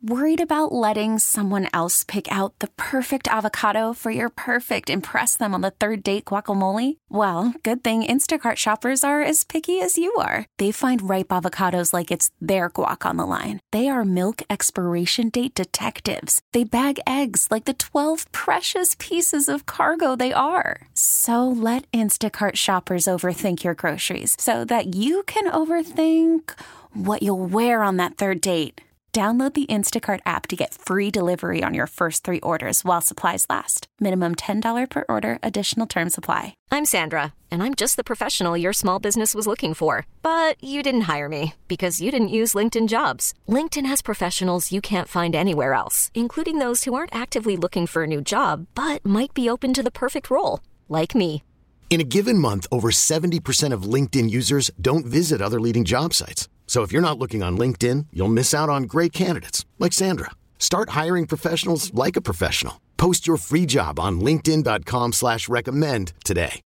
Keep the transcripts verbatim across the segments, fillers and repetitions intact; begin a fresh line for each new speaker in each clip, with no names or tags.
Worried about letting someone else pick out the perfect avocado for your perfect impress them on the third date guacamole? Well, good thing Instacart shoppers are as picky as you are. They find ripe avocados like it's their guac on the line. They are milk expiration date detectives. They bag eggs like the twelve precious pieces of cargo they are. So let Instacart shoppers overthink your groceries so that you can overthink what you'll wear on that third date. Download the Instacart app to get free delivery on your first three orders while supplies last. Minimum ten dollars per order. Additional terms apply.
I'm Sandra, and I'm just the professional your small business was looking for. But you didn't hire me because you didn't use LinkedIn Jobs. LinkedIn has professionals you can't find anywhere else, including those who aren't actively looking for a new job, but might be open to the perfect role, like me.
In a given month, over seventy percent of LinkedIn users don't visit other leading job sites. So if you're not looking on LinkedIn, you'll miss out on great candidates like Sandra. Start hiring professionals like a professional. Post your free job on linkedin dot com slash recommend today.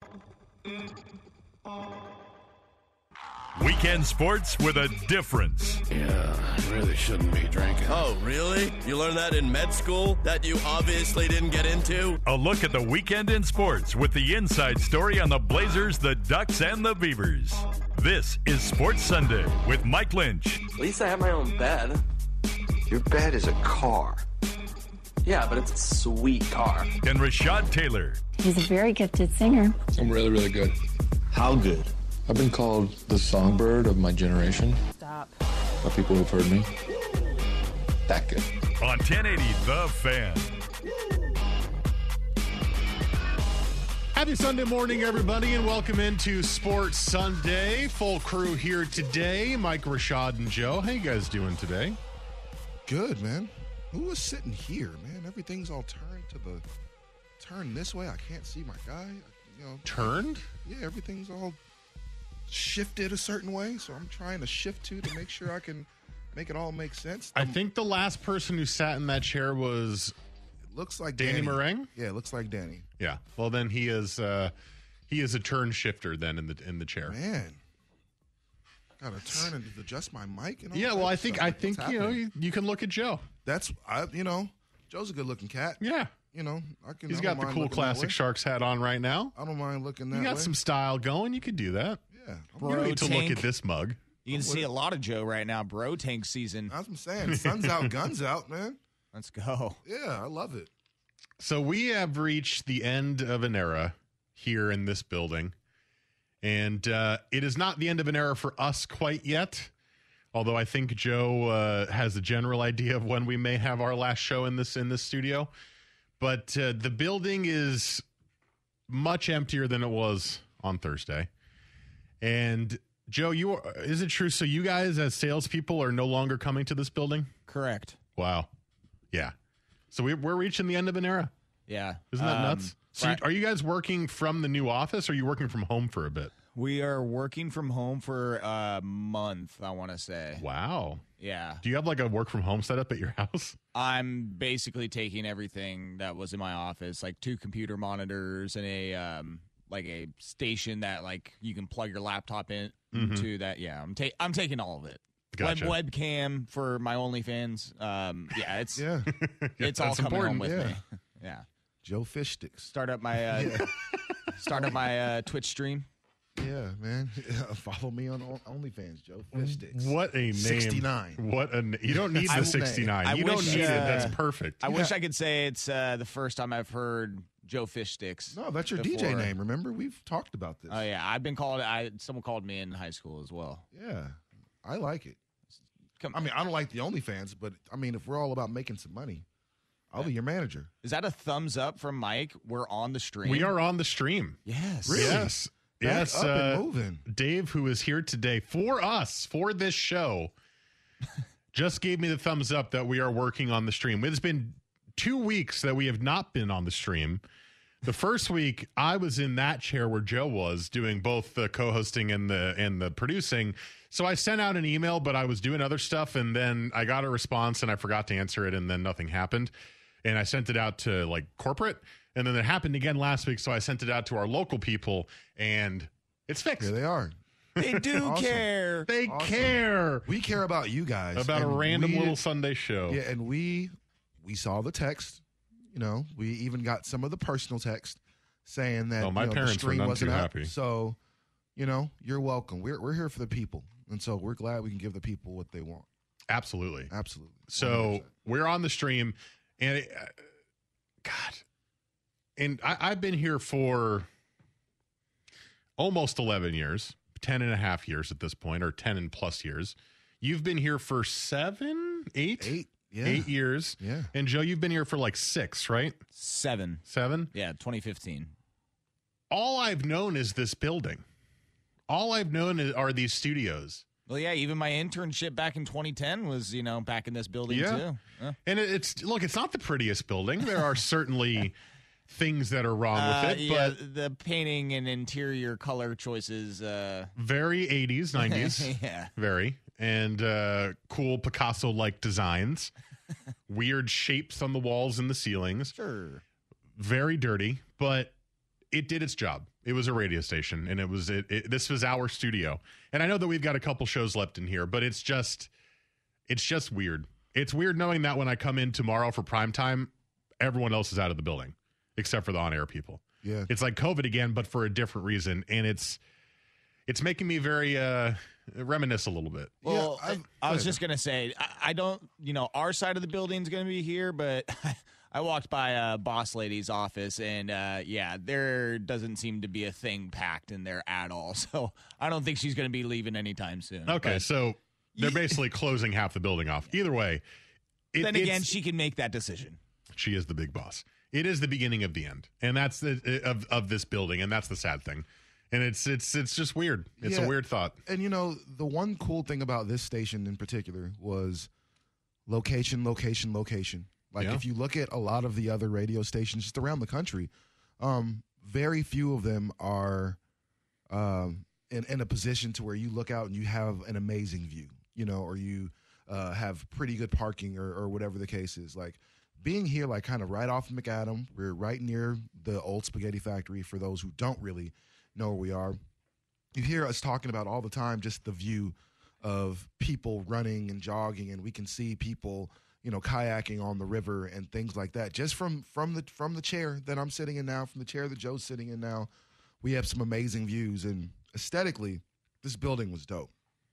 Weekend sports with a difference.
Yeah, I really shouldn't be drinking.
Oh, really? You learned that in med school that you obviously didn't get into?
A look at the weekend in sports with the inside story on the Blazers, the Ducks, and the Beavers. This is Sports Sunday with Mike Lynch.
At least I have my own bed.
Your bed is a car.
Yeah, but it's a sweet car.
And Rashad Taylor.
He's a very gifted singer.
I'm really, really good.
How good?
I've been called the songbird of my generation.
Stop.
By people who've heard me. That good.
On ten eighty The Fan.
Happy Sunday morning, everybody, and welcome into Sports Sunday. Full crew here today. Mike, Rashad, and Joe. How you guys doing today?
Good, man. Who was sitting here, man? Everything's all turned to the turn this way. I can't see my guy. You know,
turned?
Yeah, everything's all shifted a certain way, so I'm trying to shift to to make sure I can make it all make sense.
I
Um,
think the last person who sat in that chair was
it looks like
Danny
Danny
Meringue.
Yeah, it looks like Danny.
Yeah. Well, then he is uh, he is a turn shifter then in the in the chair.
Man, got to turn and adjust my mic and all
Yeah.
that
Well, I think
stuff.
I
What's
think you know
happening?
you, you can look at Joe.
That's I. You know, Joe's a good-looking cat.
Yeah.
You know, I can.
He's
I
got
don't
the
mind
cool
looking that
classic
way.
Sharks hat on right now.
I don't mind looking that
You got
way.
some style going. You could do that.
Yeah, I'm
You don't need to look
Tank.
at this mug.
You can see a lot of Joe right now. Bro Tank season.
That's what I'm saying. Sun's out, guns out, man.
Let's go.
Yeah, I love it.
So we have reached the end of an era here in this building, and uh, it is not the end of an era for us quite yet. Although I think Joe uh, has a general idea of when we may have our last show in this in this studio, but uh, the building is much emptier than it was on Thursday. And Joe, you are, is it true? So you guys, as salespeople, are no longer coming to this building?
Correct.
Wow. Yeah. So we, we're reaching the end of an era.
Yeah.
Isn't that
Um,
nuts? So
right.
you, are you guys working from the new office, or are you working from home for a bit?
We are working from home for a month, I want to say.
Wow.
Yeah.
Do you have like a work from home setup at your house?
I'm basically taking everything that was in my office, like two computer monitors and a um like a station that like you can plug your laptop in
Mhm.
into that. Yeah, I'm ta- I'm taking all of it.
Gotcha.
Web webcam for my OnlyFans. Um yeah, it's
Yeah.
it's all
That's
coming home
important.
with
Yeah.
me. Yeah.
Joe Fish Sticks.
Start up my uh start up my uh Twitch stream.
Yeah, man. Follow me on On- OnlyFans, Joe Fish Sticks.
What a name.
sixty-nine.
What a na- You don't need
I-
the sixty-nine.
I
you
wish,
don't need it.
uh,
That's perfect.
I wish I could say it's uh the first time I've heard Joe Fish Sticks.
No, that's your D J
before.
name. Remember, we've talked about this.
Oh yeah, I've been called. I someone called me in high school as well.
Yeah, I like it.
Come,
I mean, I don't like the OnlyFans, but I mean, if we're all about making some money, I'll be your manager.
is that a thumbs up from Mike? We're on the stream.
We are on the stream.
Yes.
Really?
Yes.
Back
yes.
up and
uh,
moving.
Dave, who is here today for us, for this show, just gave me the thumbs up that we are working on the stream. It's been two weeks that we have not been on the stream. The first week, I was in that chair where Joe was doing both the co-hosting and the and the producing. So I sent out an email, but I was doing other stuff, and then I got a response, and I forgot to answer it, and then nothing happened. And I sent it out to like corporate, and then it happened again last week. So I sent it out to our local people, and it's fixed.
Here they are.
They do
Awesome.
care.
They
Awesome.
care
We care about you guys.
about a
and
random
we-
little Sunday show.
Yeah, and we we saw the text. You know, we even got some of the personal text saying that
Oh, my
you know,
parents
the
were
stream
none
wasn't
too
up.
happy.
So, you know, you're welcome. We're we're here for the people, and so we're glad we can give the people what they want.
Absolutely.
Absolutely.
So
one hundred percent.
we're on the stream, and it, uh, God, and I, I've been here for almost eleven years, ten and a half years at this point, or ten and plus years. You've been here for seven, eight,
eight, yeah,
eight years.
Yeah.
And Joe, you've been here for like six, right?
Seven.
Seven?
Yeah, twenty fifteen.
All I've known is this building. All I've known is, are these studios.
Well, yeah, even my internship back in twenty ten was, you know, back in this building,
Yeah.
too. Yeah.
And it, it's, look, it's not the prettiest building. There are certainly things that are wrong
Uh,
with it,
yeah,
but
the painting and interior color choices. Uh,
very eighties, nineties.
yeah.
Very. And uh, cool Picasso-like designs. Weird shapes on the walls and the ceilings.
Sure.
Very dirty, but it did its job. It was a radio station, and it was it, it. This was our studio, and I know that we've got a couple shows left in here, but it's just, it's just weird. It's weird knowing that when I come in tomorrow for prime time, everyone else is out of the building except for the on-air people.
Yeah.
It's like COVID again, but for a different reason, and it's it's making me very uh, reminisce a little bit.
Well,
Yeah, I've-
I, I was
go
just going to say, I, I don't, you know, our side of the building's going to be here, but I walked by a boss lady's office, and uh, yeah, there doesn't seem to be a thing packed in there at all. So I don't think she's going to be leaving anytime soon.
Okay,
But
so they're basically closing half the building off. Either way, it,
then again,
it's-
she can make that decision.
she is the big boss. It is the beginning of the end, and that's the of of this building, and that's the sad thing. And it's it's it's just weird. It's
Yeah.
a weird thought.
And you know, the one cool thing about this station in particular was location, location, location. Like
Yeah.
if you look at a lot of the other radio stations just around the country, um, very few of them are um, in, in a position to where you look out and you have an amazing view, you know, or you uh, have pretty good parking or, or whatever the case is. Like being here, like kind of right off of McAdam, we're right near the old spaghetti factory for those who don't really know where we are. You hear us talking about all the time just the view of people running and jogging, and we can see people, you know, kayaking on the river and things like that. Just from from the from the chair that I'm sitting in now, from the chair that Joe's sitting in now, we have some amazing views. And aesthetically, this building was dope.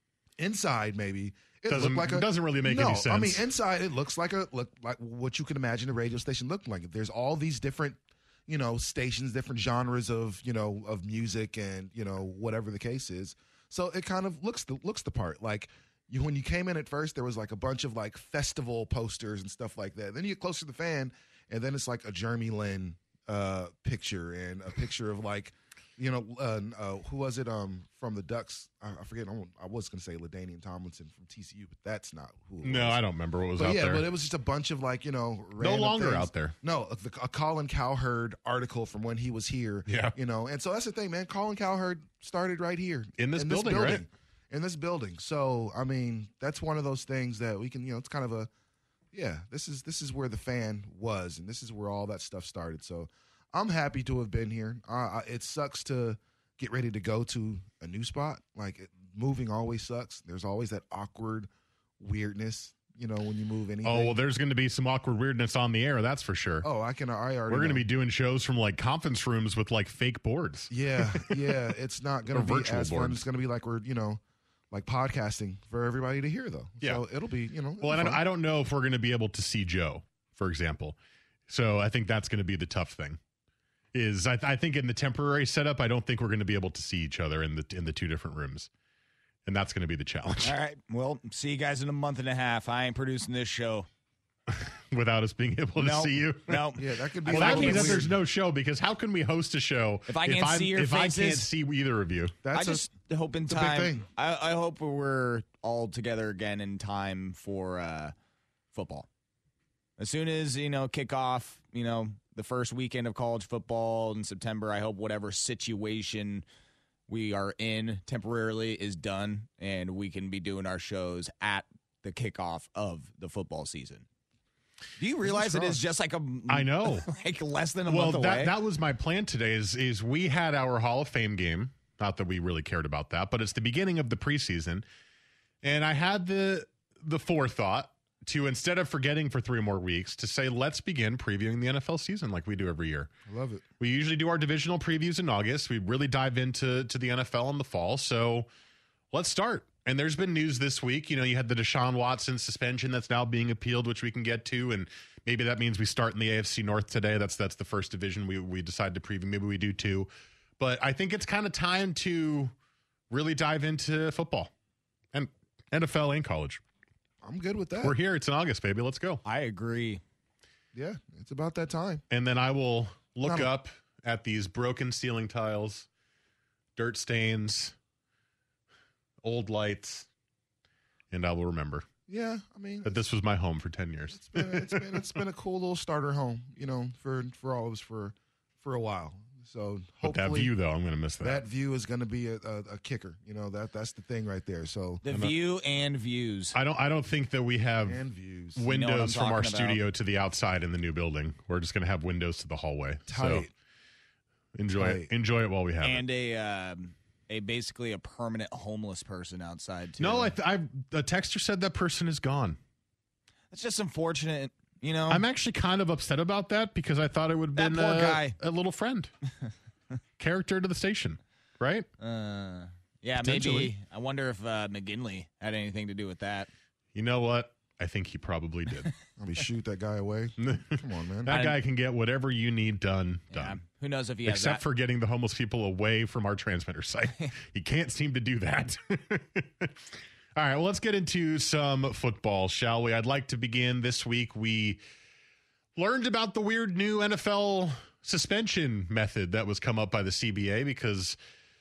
Inside, maybe it
Doesn't-
looked like a
doesn't really make
no,
any sense.
I mean, inside it looks like a look like what you can imagine a radio station looked like. There's all these different, you know, stations, different genres of, you know, of music and, you know, whatever the case is. So it kind of looks the looks the part. Like you when you came in at first, there was like a bunch of like festival posters and stuff like that. Then you get closer to the fan, and then it's like a Jeremy Lin uh, picture and a picture of like, you know, uh, uh, who was it um, from the Ducks? I, I forget. I was going to say LaDainian Tomlinson from T C U, but that's not who it
No,
was.
I don't remember what was
But
out
yeah,
there.
but it was just a bunch of like, you know,
No
random
longer
things.
out there.
No, a, a Colin Cowherd article from when he was here.
Yeah.
You know, and so that's the thing, man. Colin Cowherd started right here.
In this building, right?
In this building. So, I mean, that's one of those things that we can, you know, it's kind of a, yeah, this is this is where the fan was, and this is where all that stuff started. So I'm happy to have been here. Uh, I- it sucks to get ready to go to a new spot. Like, it, moving always sucks. There's always that awkward weirdness, you know, when you move anything.
Oh, well, there's going to be some awkward weirdness on the air, that's for sure.
Oh, I can, I already
We're going to
know.
be doing shows from like conference rooms with like fake boards.
Yeah, yeah. It's not going
Or
to be
virtual
as fun.
boards.
It's going to be like we're, you know, like podcasting for everybody to hear, though.
Yeah.
So it'll be, you know.
Well,
it'll
and
be
I
fun.
I don't know if we're going to be able to see Joe, for example. So I think that's going to be the tough thing. Is I, I think in the temporary setup, I don't think we're going to be able to see each other in the in the two different rooms, and that's going to be the challenge.
All right. Well, see you guys in a month and a half. I ain't producing this show.
Without us being able to
No,
see you.
no.
Yeah, that could be.
Well,
I
that
can't
means that
see-
there's no show, because how can we host a show
If I can't
I'm-
see your
if I can't
faces?
see either of you?
That's
I
a-
just hope in
a big
time.
thing.
I, I hope we're all together again in time for uh, football. As soon as, you know, kickoff, you know, the first weekend of college football in September, I hope whatever situation we are in temporarily is done, and we can be doing our shows at the kickoff of the football season. Do you realize it is just like a
I know.
like less than a
Well,
month
that
away?
that was my plan today. Is is we had our Hall of Fame game Not that we really cared about that, but it's the beginning of the preseason. And I had the the forethought to, instead of forgetting for three more weeks, to say, let's begin previewing the N F L season like we do every year.
I love it.
We usually do our divisional previews in August. We really dive into to the N F L in the fall. So let's start. And there's been news this week. You know, you had the Deshaun Watson suspension that's now being appealed, which we can get to. And maybe that means we start in the A F C North today. That's that's the first division we, we decide to preview. Maybe we do too. But I think it's kind of time to really dive into football and N F L and college.
I'm good with that.
We're here. It's in August, baby. Let's go.
I agree.
Yeah, it's about that time.
And then I will look
Not a-
up at these broken ceiling tiles, dirt stains, old lights, and I will remember.
Yeah, I mean
that this was my home for ten years.
It's been it's been it's been a cool little starter home, you know, for for all of us for for a while. So
But that view, though, I'm going to miss that.
That view is going to be a, a, a kicker. You know, that that's the thing right there. So
the view and views.
I don't. I don't think that we have
and views.
windows
you know
from our
about.
studio to the outside in the new building. We're just going to have windows to the hallway.
Tight.
So enjoy
Tight.
it. Enjoy it while we have
and
it.
a um, a basically a permanent homeless person outside too.
No, I, th- I. A texter said that person is gone.
That's just unfortunate. You know,
I'm actually kind of upset about that because I thought it would have
That
been
poor
a,
guy.
a little friend, character to the station, right?
Uh, yeah,
Potentially.
maybe. I wonder if uh, McGinley had anything to do with that.
You know what? I think he probably did.
Let me shoot that guy away. Come on, man.
That guy can get whatever you need done,
Yeah.
done.
Who knows if he has
Except
that.
for getting the homeless people away from our transmitter site. He can't seem to do that. All right, well, let's get into some football, shall we? I'd like to begin this week. We learned about the weird new N F L suspension method that was come up by the C B A because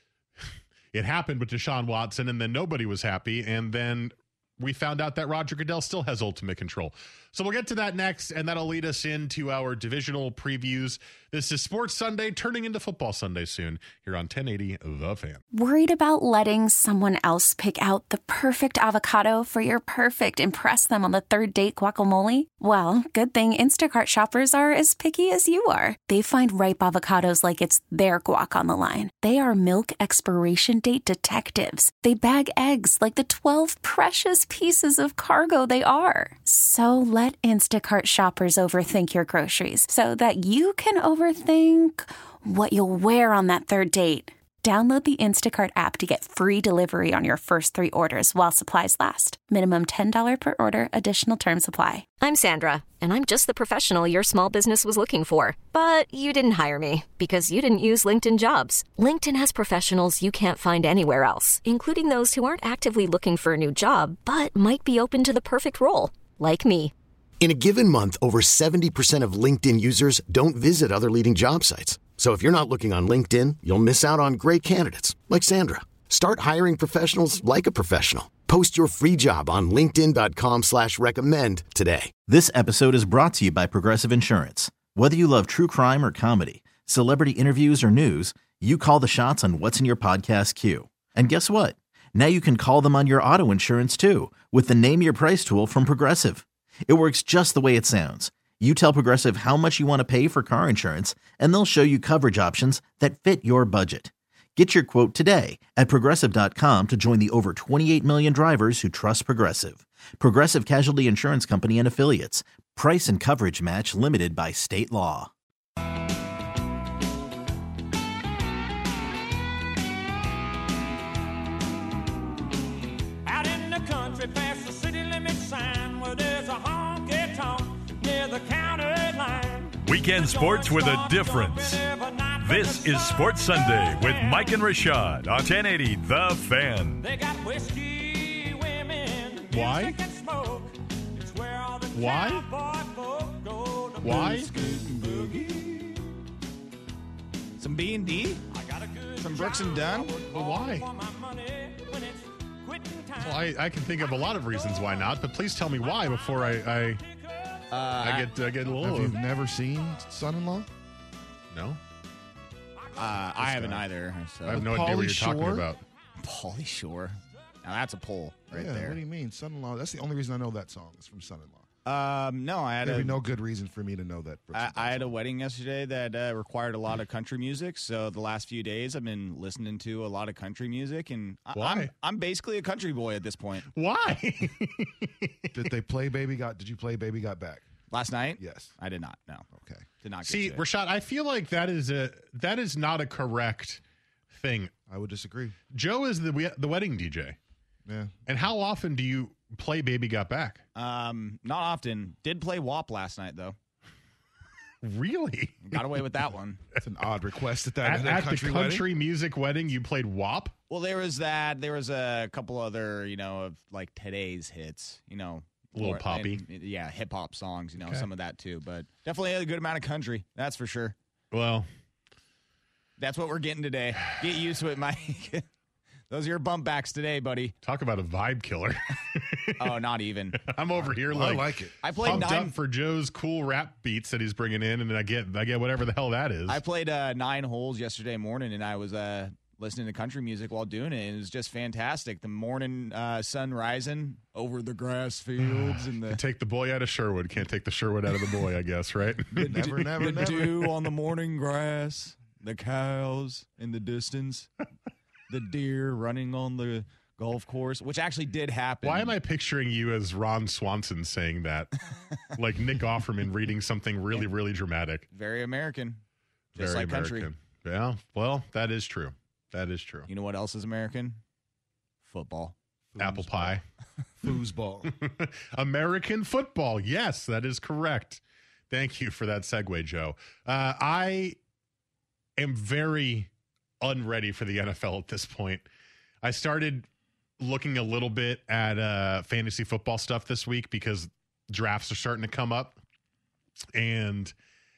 it happened with Deshaun Watson, and then nobody was happy, and then we found out that Roger Goodell still has ultimate control. So we'll get to that next, and that'll lead us into our divisional previews. This is Sports Sunday, turning into Football Sunday soon, here on ten eighty The Fan.
Worried about letting someone else pick out the perfect avocado for your perfect impress them on the third date guacamole? Well, good thing Instacart shoppers are as picky as you are. They find ripe avocados like it's their guac on the line. They are milk expiration date detectives. They bag eggs like the twelve precious pieces of cargo they are. So let Instacart shoppers overthink your groceries so that you can overthink what you'll wear on that third date. Download the Instacart app to get free delivery on your first three orders while supplies last. Minimum ten dollars per order. Additional terms apply.
I'm Sandra, and I'm just the professional your small business was looking for. But you didn't hire me because you didn't use LinkedIn Jobs. LinkedIn has professionals you can't find anywhere else, including those who aren't actively looking for a new job, but might be open to the perfect role, like me.
In a given month, over seventy percent of LinkedIn users don't visit other leading job sites. So if you're not looking on LinkedIn, you'll miss out on great candidates like Sandra. Start hiring professionals like a professional. Post your free job on linkedin dot com slash recommend today.
This episode is brought to you by Progressive Insurance. Whether you love true crime or comedy, celebrity interviews or news, you call the shots on what's in your podcast queue. And guess what? Now you can call them on your auto insurance too with the Name Your Price tool from Progressive. It works just the way it sounds. You tell Progressive how much you want to pay for car insurance, and they'll show you coverage options that fit your budget. Get your quote today at Progressive dot com to join the over twenty-eight million drivers who trust Progressive. Progressive Casualty Insurance Company and Affiliates. Price and coverage match limited by state law.
Out in the country past the city limit sign where there's a honky-tonk near the county line.
Weekend sports with a difference. This is Sports Sunday with Mike and Rashad on ten eighty The Fan.
They got whiskey, women,
Why?
music and smoke. It's where all the
Why?
cowboy folk go to
Why?
boogie.
Some B and D?
I got a good
Some Brooks and
job.
Dunn?
Well, why?
For my money when it's quitting time.
Well, I, I can think of a lot of reasons why not, but please tell me why before I I,
Uh,
I get I get a
Have
little.
you never seen Son-in-Law?
No,
Uh, I haven't
guy.
either. So.
I have no idea what
Pauly
you're talking
Shore?
about.
Pauly Shore. Now that's a pull right
yeah,
there.
What do you mean? Son-in-Law. That's the only reason I know that song is from Son-in-Law.
Um, no, I had
There'd
a,
be no good reason for me to know that.
I, I had a wedding yesterday that uh, required a lot of country music. So the last few days, I've been listening to a lot of country music, and I,
Why?
I'm I'm basically a country boy at this point.
Why?
Did they play Baby Got? Did you play Baby Got Back
Last night?
Yes.
I did not. No.
Okay.
Did not. Get
See,
to it.
Rashad, I feel like that is a that is not a correct thing.
I would disagree.
Joe is the we- the wedding D J.
Yeah.
And how often do you play Baby Got Back?
Um, not often. Did play W A P last night though.
Really?
Got away with that one.
That's an odd request at that
At,
at a
at
country
the country
wedding.
music wedding, you played W A P?
Well, there was that. There was a couple other, you know, of like today's hits. You know,
Little
more-
poppy.
and, yeah, hip hop songs. You know,
Okay.
some of that too. But definitely a good amount of country. That's for sure.
Well,
that's what we're getting today. Get used to it, Mike. Those are your bump backs today, buddy.
Talk about a vibe killer.
Oh, not even.
I'm over here
Well,
like
I like it.
I played
pumped
nine.
up for Joe's cool rap beats that he's bringing in, and I get I get whatever the hell that is.
I played uh, nine holes yesterday morning, and I was uh, listening to country music while doing it. And it was just fantastic. The morning uh, sun rising over the grass fields, and the
Take the boy out of Sherwood. Can't take the Sherwood out of the boy, I guess, right?
Never, never,
the
never.
dew on the morning grass, the cows in the distance, the deer running on the golf course, which actually did happen.
Why am I picturing you as Ron Swanson saying that? Like Nick Offerman reading something really, really dramatic.
Very American, just
Very
like country.
American. Yeah, well, that is true. That is true.
You know what else is American? Football.
Apple pie.
Foosball.
American football. Yes, that is correct. Thank you for that segue, Joe. Uh, I am very unready for the N F L at this point. I started looking a little bit at uh, fantasy football stuff this week because drafts are starting to come up. And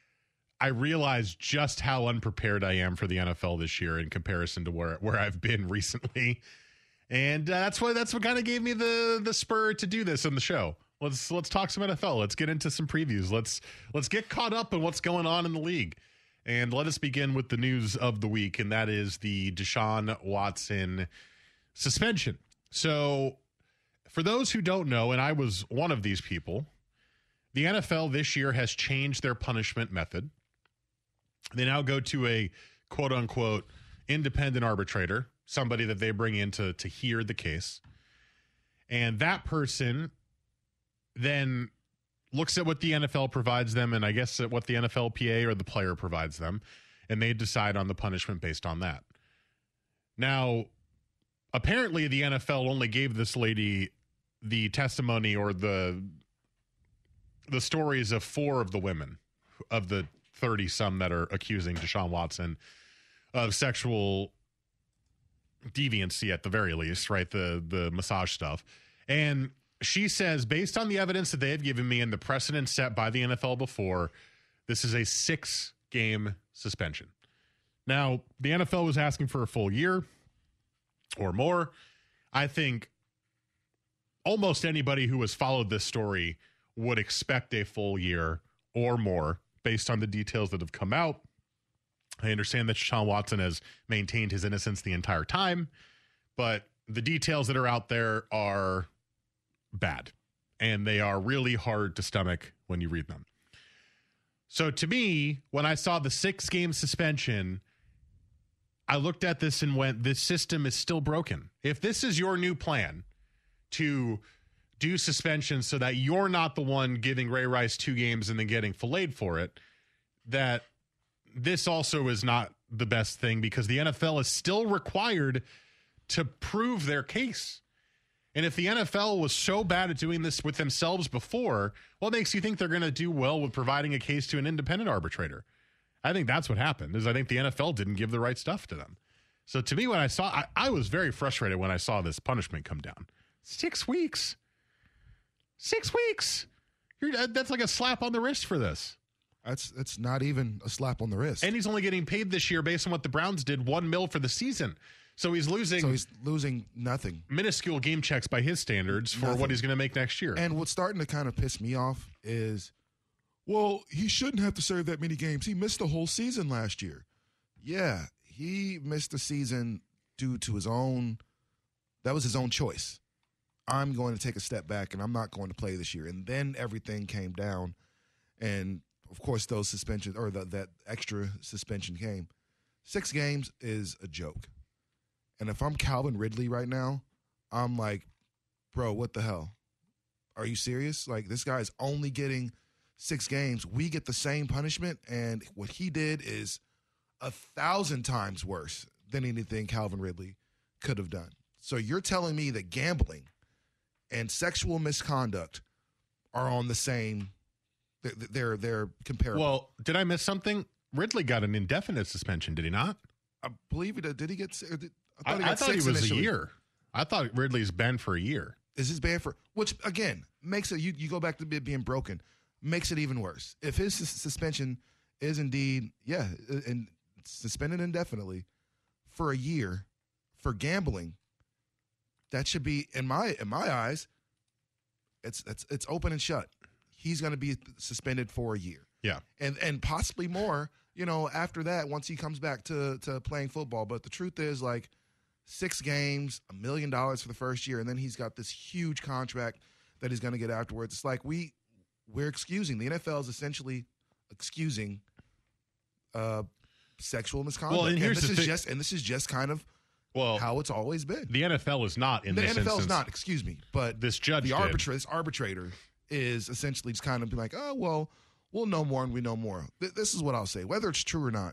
I realized just how unprepared I am for the N F L this year in comparison to where, where I've been recently. And uh, that's why that's what kind of gave me the the spur to do this on the show. Let's let's talk some N F L. Let's get into some previews. Let's let's get caught up in what's going on in the league. And let us begin with the news of the week, and that is the Deshaun Watson suspension. So for those who don't know, and I was one of these people, the N F L this year has changed their punishment method. They now go to a quote-unquote independent arbitrator, somebody that they bring in to, to hear the case. And that person then looks at what the N F L provides them, and I guess at what the N F L P A or the player provides them, and they decide on the punishment based on that. Now, apparently the N F L only gave this lady the testimony or the the stories of four of the women of the thirty-some that are accusing Deshaun Watson of sexual deviancy at the very least, right? The the massage stuff. And she says, based on the evidence that they have given me and the precedent set by the N F L before, this is a six-game suspension. Now, the N F L was asking for a full year or more. I think almost anybody who has followed this story would expect a full year or more based on the details that have come out. I understand that Deshaun Watson has maintained his innocence the entire time, but the details that are out there are bad, and they are really hard to stomach when you read them. So to me, when I saw the six-game suspension, I looked at this and went, this system is still broken. If this is your new plan to do suspension so that you're not the one giving Ray Rice two games and then getting filleted for it, that this also is not the best thing because the N F L is still required to prove their case. And if the N F L was so bad at doing this with themselves before, what makes you think they're going to do well with providing a case to an independent arbitrator? I think that's what happened, is I think the N F L didn't give the right stuff to them. So to me, when I saw, I, I was very frustrated when I saw this punishment come down. Six weeks. Six weeks. You're, that's like a slap on the wrist for this.
That's that's not even a slap on the wrist.
And he's only getting paid this year based on what the Browns did, one mil for the season. So he's losing.
So he's losing nothing.
Minuscule game checks by his standards for
Nothing.
what he's going to make next year.
And what's starting to kind of piss me off is, well, he shouldn't have to serve that many games. He missed the whole season last year. Yeah, he missed the season due to his own. That was his own choice. I'm going to take a step back and I'm not going to play this year. And then everything came down. And, of course, those suspensions or the, that extra suspension came. Six games is a joke. And if I'm Calvin Ridley right now, I'm like, bro, what the hell? Are you serious? Like, this guy's only getting six games. We get the same punishment, and what he did is a thousand times worse than anything Calvin Ridley could have done. So you're telling me that gambling and sexual misconduct are on the same, they're, they're, they're comparable.
Well, did I miss something? Ridley got an indefinite suspension, did he not?
I believe he did. Did he get did,
I thought,
he,
I, I thought he was
initially.
a year. I thought Ridley's banned for a year.
Is his banned for, which, again, makes it, you, you go back to it being broken, makes it even worse. If his sus- suspension is indeed, yeah, and suspended indefinitely for a year for gambling, that should be, in my in my eyes, it's it's it's open and shut. He's going to be suspended for a year.
Yeah.
And and possibly more, you know, after that, once he comes back to, to playing football. But the truth is, like, six games, a million dollars for the first year, and then he's got this huge contract that he's going to get afterwards. It's like we, we're excusing. The N F L is essentially excusing uh, sexual misconduct.
Well, and here's
and this
the
is
thing.
just and this is just kind of
well
how it's always been.
The N F L is not in
the
this
N F L is
instance.
not, excuse me, but
this judge
the
did.
arbitrator, this arbitrator is essentially just kind of be like, oh, well, we'll know more and we know more. Th- this is what I'll say, whether it's true or not.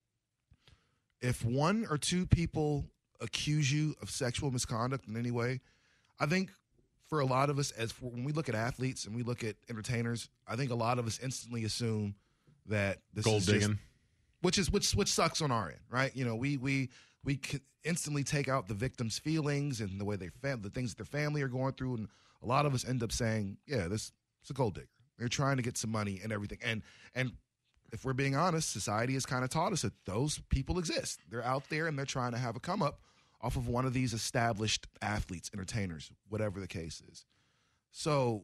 If one or two people accuse you of sexual misconduct in any way, I think for a lot of us, as for, when we look at athletes and we look at entertainers, I think a lot of us instantly assume that this
Gold
is just,
digging.
which is which which sucks on our end, right? You know, we we we can instantly take out the victim's feelings and the way they fam- the things that their family are going through, and a lot of us end up saying, "Yeah, this is a gold digger. They're trying to get some money and everything." And and if we're being honest, society has kind of taught us that those people exist. They're out there and they're trying to have a come up off of one of these established athletes, entertainers, whatever the case is. So,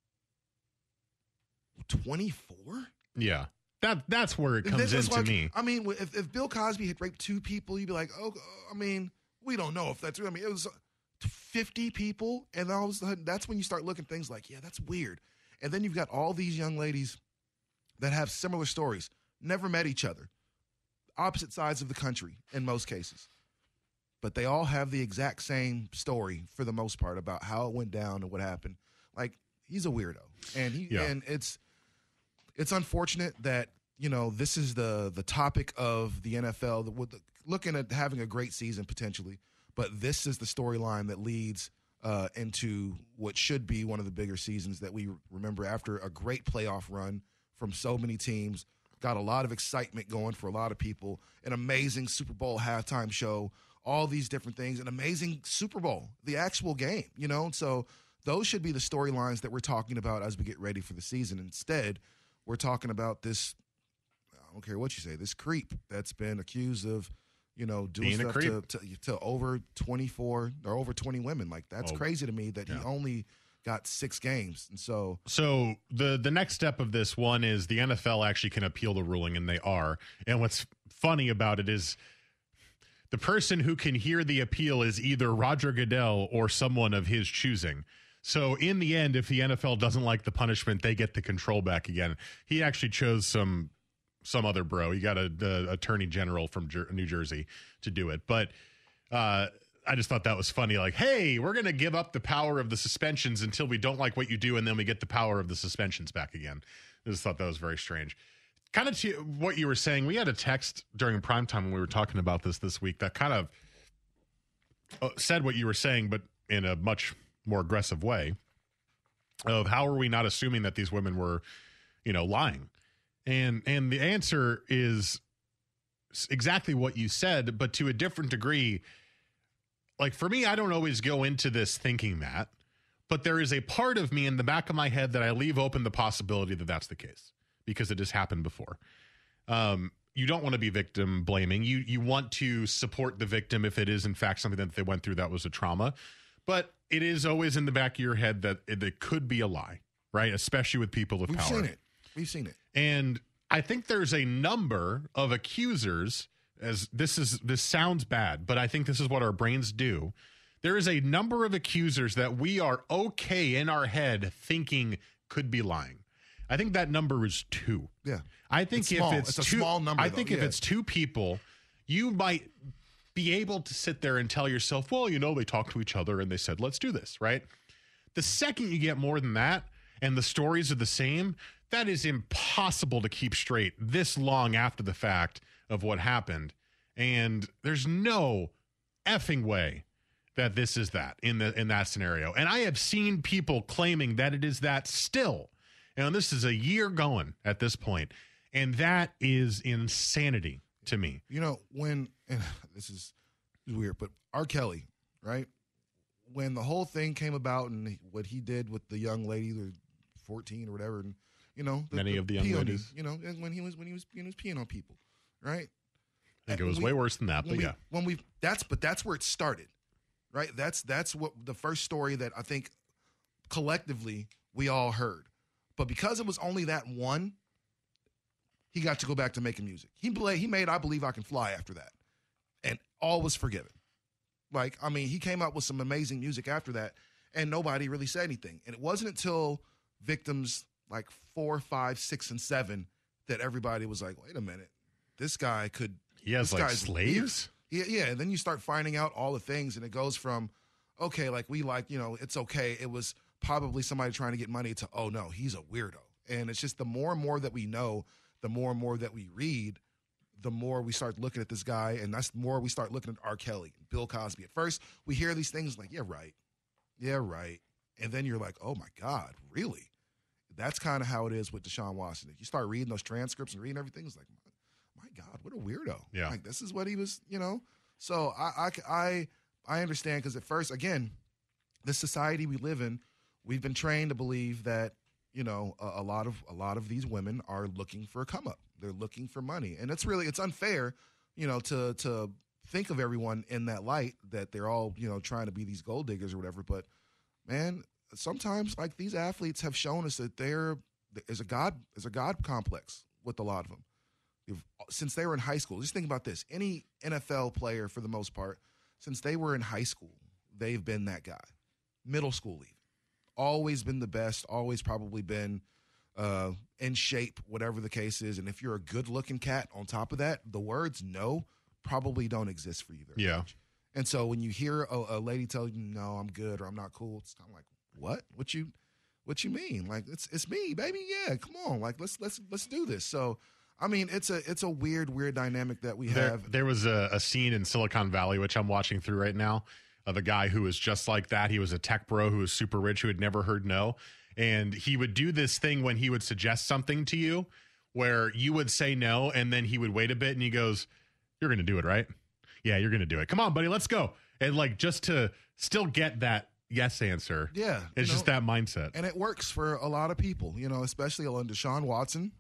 twenty-four?
Yeah. That that's where it comes
That's
into
like,
me.
I mean, if, if Bill Cosby had raped two people, you'd be like, oh, I mean, we don't know if that's real. I mean, it was fifty people, and all of a sudden, that's when you start looking at things like, yeah, that's weird. And then you've got all these young ladies that have similar stories, never met each other, opposite sides of the country in most cases. But they all have the exact same story for the most part about how it went down and what happened. Like, he's a weirdo. And he
Yeah.
and it's it's unfortunate that, you know, this is the the topic of the N F L, with the, looking at having a great season potentially, but this is the storyline that leads uh, into what should be one of the bigger seasons that we remember after a great playoff run from so many teams. Got a lot of excitement going for a lot of people, an amazing Super Bowl halftime show, all these different things, an amazing Super Bowl, the actual game, you know? So those should be the storylines that we're talking about as we get ready for the season. Instead, we're talking about this, I don't care what you say, this creep that's been accused of, you know, doing
Being a
stuff to,
creep.
to, to over twenty-four or over twenty women. Like, that's
Oh,
crazy to me that
yeah.
he only got six games. And so
So the the next step of this one is the N F L actually can appeal the ruling, and they are. And what's funny about it is the person who can hear the appeal is either Roger Goodell or someone of his choosing. So in the end, if the N F L doesn't like the punishment, they get the control back again. He actually chose some some other bro. He got a, the attorney general from Jer- New Jersey to do it. But uh, I just thought that was funny. Like, hey, we're going to give up the power of the suspensions until we don't like what you do, and then we get the power of the suspensions back again. I just thought that was very strange. Kind of to what you were saying, we had a text during primetime when we were talking about this this week that kind of uh, said what you were saying, but in a much more aggressive way, of how are we not assuming that these women were, you know, lying? And and the answer is exactly what you said, but to a different degree. Like, for me, I don't always go into this thinking that, but there is a part of me in the back of my head that I leave open the possibility that that's the case, because it has happened before. Um, you don't want to be victim blaming. You you want to support the victim if it is, in fact, something that they went through that was a trauma. But it is always in the back of your head that it, it could be a lie, right? Especially with people of
we've
power.
seen it. We've seen it.
And I think there's a number of accusers, as this is this sounds bad, but I think this is what our brains do, there is a number of accusers that we are okay in our head thinking could be lying. I think that number is two.
Yeah.
I think
It's
if
small.
it's,
It's a
two,
small number,
I
though.
think if
Yeah.
it's two people, you might be able to sit there and tell yourself, well, you know, they talked to each other and they said, let's do this, right? The second you get more than that and the stories are the same, that is impossible to keep straight this long after the fact of what happened. And there's no effing way that this is that in the in that scenario. And I have seen people claiming that it is that still. And this is a year going at this point. And that is insanity to me.
You know, when, and this is weird, but R. Kelly, right? When the whole thing came about and what he did with the young lady, the fourteen or whatever, and you know, the,
many
the
of the young
peoning,
ladies,
you know, and when he was when he was he was peeing on people, right?
I think
And
it was
we,
way worse than that, but
we,
yeah.
When we that's but that's where it started, right? That's that's what the first story that I think collectively we all heard. But because it was only that one, he got to go back to making music. He played, he made I Believe I Can Fly after that. And all was forgiven. Like, I mean, he came out with some amazing music after that, and nobody really said anything. And it wasn't until Victims like four, five, six, and seven that everybody was like, wait a minute, this guy could.
He has
this
like
guy's
slaves?
weird. Yeah, yeah. And then you start finding out all the things, and it goes from, okay, like we like, you know, it's okay. It was probably somebody trying to get money to, oh no, he's a weirdo. And it's just the more and more that we know, the more and more that we read, the more we start looking at this guy, and that's the more we start looking at R. Kelly, Bill Cosby. At first, we hear these things like, yeah, right. Yeah, right. And then you're like, oh my God, really? That's kind of how it is with Deshaun Watson. If you start reading those transcripts and reading everything, it's like, my God, what a weirdo.
Yeah.
Like, this is what he was, you know? So I, I, I, I understand, because at first, again, the society we live in, we've been trained to believe that, you know, a, a lot of a lot of these women are looking for a come up. They're looking for money, and it's really it's unfair, you know, to to think of everyone in that light, that they're all, you know, trying to be these gold diggers or whatever. But man, sometimes like these athletes have shown us that there is a god is a god complex with a lot of them. If, since they were in high school, just think about this: any N F L player, for the most part, since they were in high school, they've been that guy. Middle school even. Always been the best, always probably been uh, in shape, whatever the case is. And if you're a good-looking cat on top of that, the words no probably don't exist for you very
yeah.
much. And so when you hear a, a lady tell you, no, I'm good or I'm not cool, it's kind of like, what? What you what you mean? Like, it's it's me, baby. Yeah, come on. Like, let's let's let's do this. So, I mean, it's a it's a weird, weird dynamic that we
there,
have.
There was a, a scene in Silicon Valley, which I'm watching through right now, of a guy who was just like that. He was a tech bro who was super rich, who had never heard no. And he would do this thing when he would suggest something to you where you would say no, and then he would wait a bit and he goes, you're going to do it, right? Yeah, you're going to do it. Come on, buddy, let's go. And like, just to still get that yes answer.
Yeah.
It's
you
just
know,
that mindset.
And it works for a lot of people, you know, especially on Deshaun Watson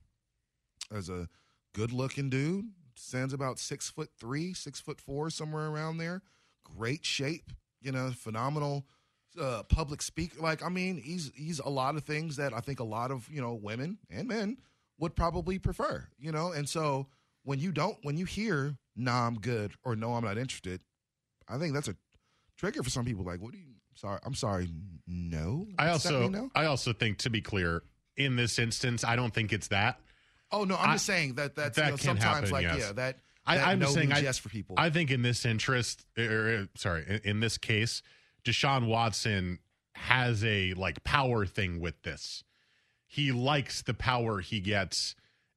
as a good looking dude, stands about six foot three, six foot four, somewhere around there. Great shape, you know, phenomenal uh, public speaker. Like, I mean, he's he's a lot of things that I think a lot of, you know, women and men would probably prefer, you know. And so when you don't, when you hear, nah, I'm good, or no, I'm not interested, I think that's a trigger for some people. Like, what do you, sorry, I'm sorry, no.
I
Does that
also,
mean no?
I also think, to be clear, in this instance, I don't think it's that.
Oh, no, I'm
I,
just saying that that's,
that
you know,
can
sometimes
happen,
like,
yes.
yeah, that,
I,
that
I'm
no
just saying,
means
I,
yes for people.
I think in this interest, er, sorry, in, in this case, Deshaun Watson has a like power thing with this. He likes the power he gets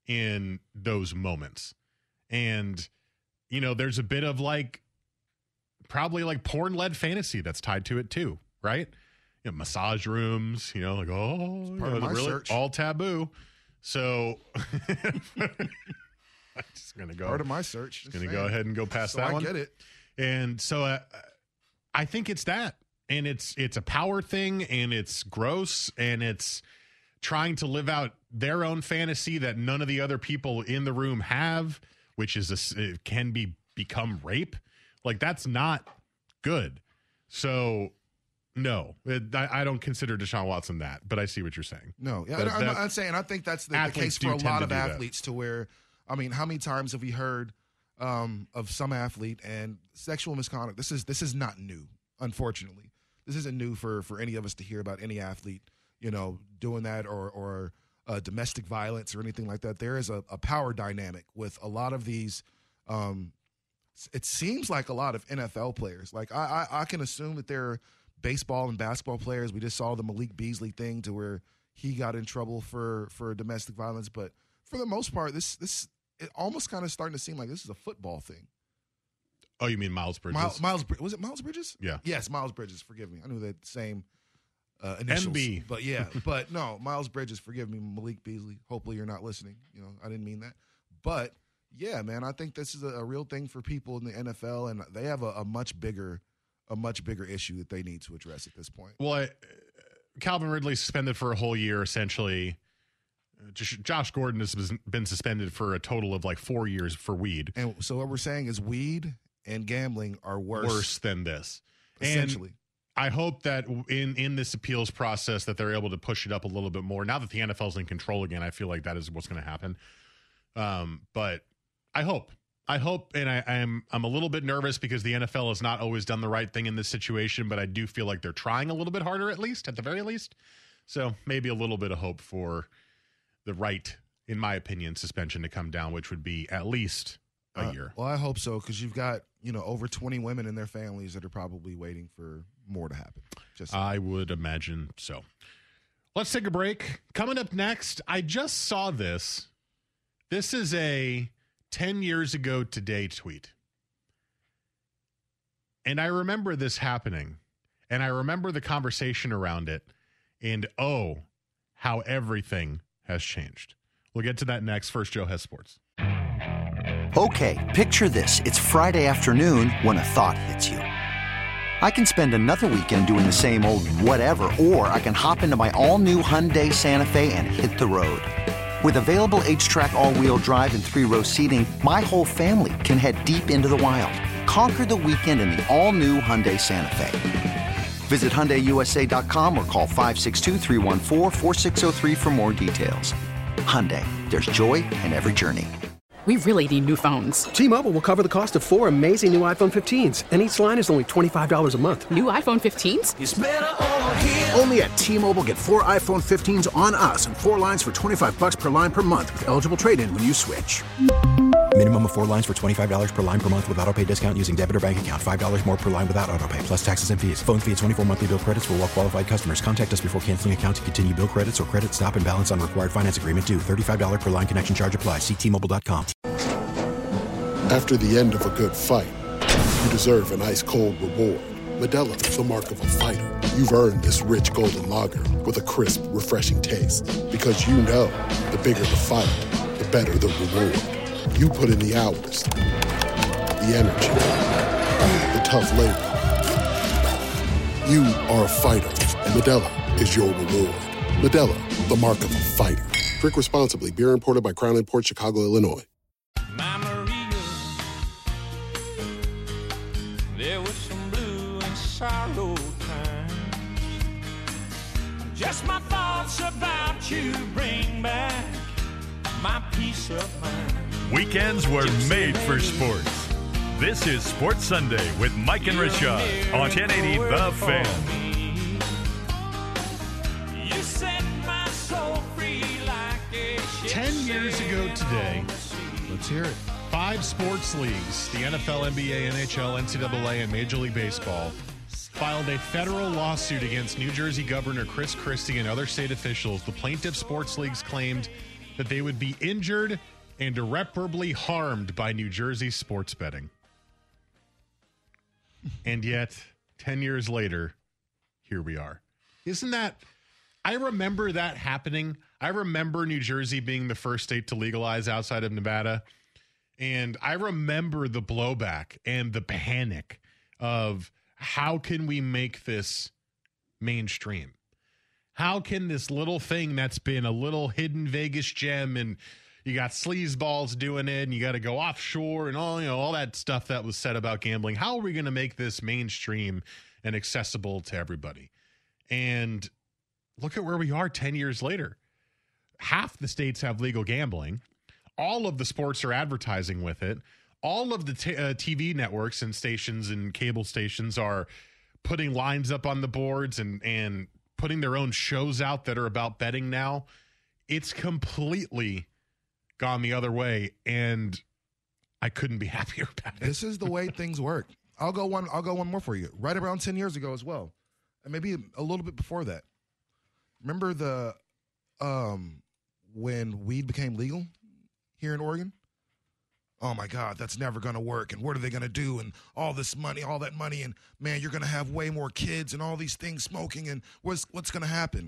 in those moments. And, you know, there's a bit of like, probably like porn-led fantasy that's tied to it too, right? You know, massage rooms, you know, like, oh, you
part
know,
of my
really
search.
all taboo. So I'm just going to go.
Part of my search.
Just going to go ahead and go past
so
that
I
one.
get it.
And so uh, I think it's that. And it's it's a power thing, and it's gross, and it's trying to live out their own fantasy that none of the other people in the room have, which is a, it can be become rape. Like, that's not good. So, no, it, I, I don't consider Deshaun Watson that, but I see what you're saying.
No, yeah,
But
I'm,
that-
I'm saying I think that's the, the
athletes
case for
do
a
tend
lot
to
of
do that.
athletes. To where, I mean, how many times have we heard um, of some athlete and sexual misconduct? This is this is not new. unfortunately. This isn't new for, for any of us to hear about any athlete, you know, doing that or, or uh, domestic violence or anything like that. There is a, a power dynamic with a lot of these um, – it seems like a lot of N F L players. Like, I, I, I can assume that there are baseball and basketball players. We just saw the Malik Beasley thing to where he got in trouble for, for domestic violence. But for the most part, this this it almost kind of starting to seem like this is a football thing.
Oh, you mean Miles Bridges?
Miles, Miles was it Miles Bridges?
Yeah.
Yes, Miles Bridges. Forgive me. I knew that same uh, initials.
M B.
But yeah, but no, Miles Bridges. Forgive me, Malik Beasley. Hopefully you're not listening. You know, I didn't mean that. But yeah, man, I think this is a, a real thing for people in the N F L, and they have a, a much bigger, a much bigger issue that they need to address at this point.
Well, I, Calvin Ridley suspended for a whole year, essentially. Josh Gordon has been suspended for a total of like four years for weed.
And so what we're saying is weed and gambling are worse,
worse than this.
Essentially.
And I hope that in, in this appeals process that they're able to push it up a little bit more. Now that the N F L's in control again, I feel like that is what's going to happen. Um, but I hope. I hope, and I, I'm I'm a little bit nervous because the N F L has not always done the right thing in this situation, but I do feel like they're trying a little bit harder, at least, at the very least. So maybe a little bit of hope for the right, in my opinion, suspension to come down, which would be at least a
uh,
year.
Well, I hope so, because you've got, you know, over twenty women and their families that are probably waiting for more to happen. Just
I would imagine so. Let's take a break. Coming up next, I just saw this. This is a ten years ago today tweet. And I remember this happening. And I remember the conversation around it. And oh, how everything has changed. We'll get to that next. First, Joe has sports.
Okay, picture this. It's Friday afternoon when a thought hits you. I can spend another weekend doing the same old whatever, or I can hop into my all-new Hyundai Santa Fe and hit the road. With available H-Track all-wheel drive and three-row seating, my whole family can head deep into the wild. Conquer the weekend in the all-new Hyundai Santa Fe. Visit Hyundai U S A dot com or call five six two, three one four, four six zero three for more details. Hyundai, there's joy in every journey.
We really need new phones.
T-Mobile will cover the cost of four amazing new iPhone fifteens, and each line is only twenty-five dollars a month.
New iPhone fifteens?
It's better over here.
Only at T-Mobile, get four iPhone fifteens on us and four lines for twenty-five dollars per line per month with eligible trade-in when you switch.
Minimum of four lines for twenty-five dollars per line per month with autopay discount using debit or bank account. five dollars more per line without autopay, plus taxes and fees. Phone fee at twenty-four monthly bill credits for well-qualified customers. Contact us before canceling account to continue bill credits or credit stop and balance on required finance agreement due. thirty-five dollars per line connection charge applies. See T Mobile dot com.
After the end of a good fight, you deserve an ice-cold reward. Modelo is the mark of a fighter. You've earned this rich golden lager with a crisp, refreshing taste. Because you know, the bigger the fight, the better the reward. You put in the hours, the energy, the tough labor. You are a fighter, and Modelo is your reward. Modelo, the mark of a fighter. Drink responsibly. Beer imported by Crown Imports, Chicago, Illinois.
My Maria, there was some blue and sorrow times. Just my thoughts about you bring back my peace of mind.
Weekends were made for sports. This is Sports Sunday with Mike and Rashad on ten eighty The Fan.
You set my soul free like a ship.
Ten years ago today, let's hear it. Five sports leagues, the N F L, N B A, N H L, N C double A, and Major League Baseball, filed a federal lawsuit against New Jersey Governor Chris Christie and other state officials. The plaintiff sports leagues claimed that they would be injured and irreparably harmed by New Jersey sports betting. And yet, ten years later, here we are. Isn't that... I remember that happening. I remember New Jersey being the first state to legalize outside of Nevada. And I remember the blowback and the panic of how can we make this mainstream? How can this little thing that's been a little hidden Vegas gem, and you got sleazeballs doing it, and you got to go offshore and all, you know, all that stuff that was said about gambling. How are we going to make this mainstream and accessible to everybody? And look at where we are ten years later. Half the states have legal gambling. All of the sports are advertising with it. All of the t- uh, T V networks and stations and cable stations are putting lines up on the boards and, and putting their own shows out that are about betting now. It's completely gone the other way, and I couldn't be happier about it.
This is the way things work. I'll go one. I'll go one more for you. Right around ten years ago as well, and maybe a little bit before that. Remember the um, when weed became legal here in Oregon? Oh my God, that's never going to work. And what are they going to do? And all this money, all that money, and man, you're going to have way more kids and all these things smoking. And what's what's going to happen?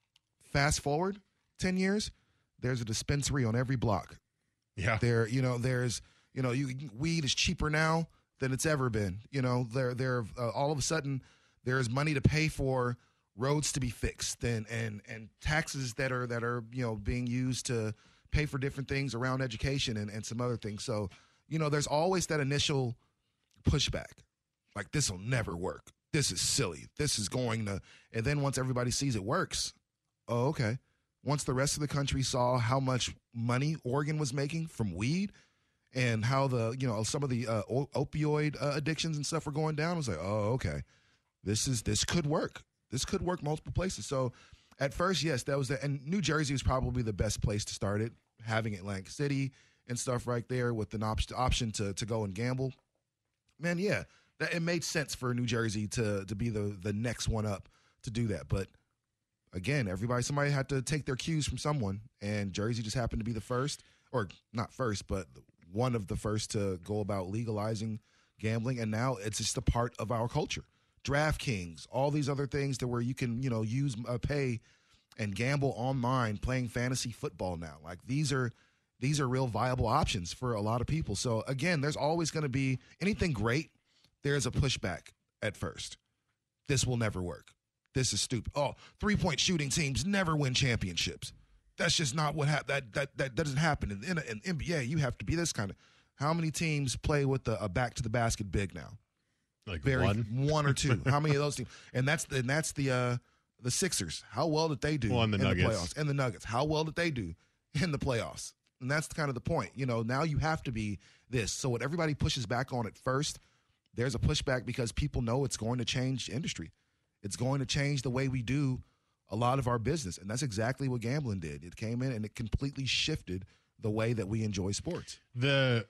Fast forward ten years, there's a dispensary on every block.
Yeah,
there. You know, there's you know, you weed is cheaper now than it's ever been. You know, there, there. Uh, all of a sudden, there's money to pay for roads to be fixed, and and and taxes that are that are you know being used to pay for different things around education and, and some other things. So, you know, there's always that initial pushback, like this will never work. This is silly. This is going to. And then once everybody sees it works, oh, okay. Once the rest of the country saw how much money Oregon was making from weed, and how the, you know, some of the uh, opioid uh, addictions and stuff were going down, I was like, oh, okay, this is this could work. This could work multiple places. So at first, yes, that was the, and New Jersey was probably the best place to start it, having Atlantic City and stuff right there with an op- option to to go and gamble. Man, yeah, that, it made sense for New Jersey to to be the the next one up to do that. But again, everybody, somebody had to take their cues from someone, and Jersey just happened to be the first, or not first, but one of the first to go about legalizing gambling, and now it's just a part of our culture. DraftKings, all these other things to where you can, you know, use uh, pay and gamble online playing fantasy football now. Like these are these are real viable options for a lot of people. So again, there's always going to be anything great. There's a pushback at first. This will never work. This is stupid. Oh, three-point shooting teams never win championships. That's just not what hap- that that that doesn't happen in, in, in N B A. You have to be this kind of. How many teams play with a, a back to the basket big now?
Like
Very,
one,
one or two. How many of those teams? And that's the, and that's the uh, the Sixers. How well did they do
well, and the
in
Nuggets.
the playoffs? And the Nuggets. How well did they do in the playoffs? And that's kind of the point. You know, now you have to be this. So when everybody pushes back on it first, there's a pushback because people know it's going to change industry. It's going to change the way we do a lot of our business. And that's exactly what gambling did. It came in and it completely shifted the way that we enjoy sports.
The